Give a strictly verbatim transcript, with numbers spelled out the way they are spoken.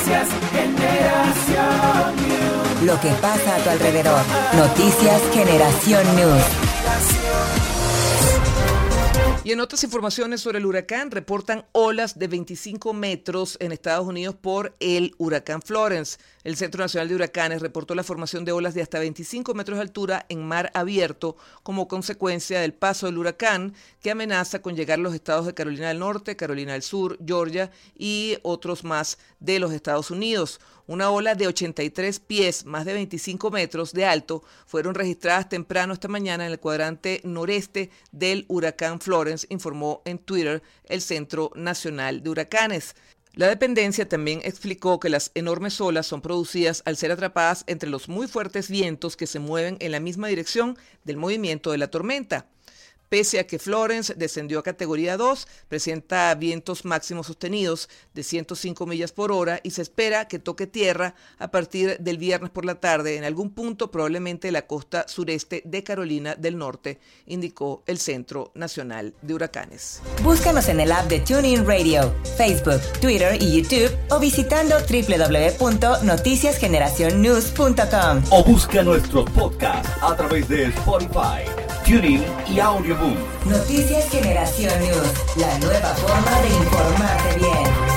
Noticias Generación News. Lo que pasa a tu alrededor. Noticias Generación News. Y en otras informaciones sobre el huracán, reportan olas de veinticinco metros en Estados Unidos por el huracán Florence. El Centro Nacional de Huracanes reportó la formación de olas de hasta veinticinco metros de altura en mar abierto como consecuencia del paso del huracán, que amenaza con llegar a los estados de Carolina del Norte, Carolina del Sur, Georgia y otros más de los Estados Unidos. Una ola de ochenta y tres pies, más de veinticinco metros de alto, fueron registradas temprano esta mañana en el cuadrante noreste del huracán Florence, informó en Twitter el Centro Nacional de Huracanes. La dependencia también explicó que las enormes olas son producidas al ser atrapadas entre los muy fuertes vientos que se mueven en la misma dirección del movimiento de la tormenta. Pese a que Florence descendió a categoría dos, presenta vientos máximos sostenidos de ciento cinco millas por hora y se espera que toque tierra a partir del viernes por la tarde en algún punto, probablemente la costa sureste de Carolina del Norte, indicó el Centro Nacional de Huracanes. Búscanos en el app de TuneIn Radio, Facebook, Twitter y YouTube o visitando doble u doble u doble u punto noticias generación news punto com. O busca nuestros podcasts a través de Spotify, TuneIn y Audioboom. Noticias Generación News, la nueva forma de informarte bien.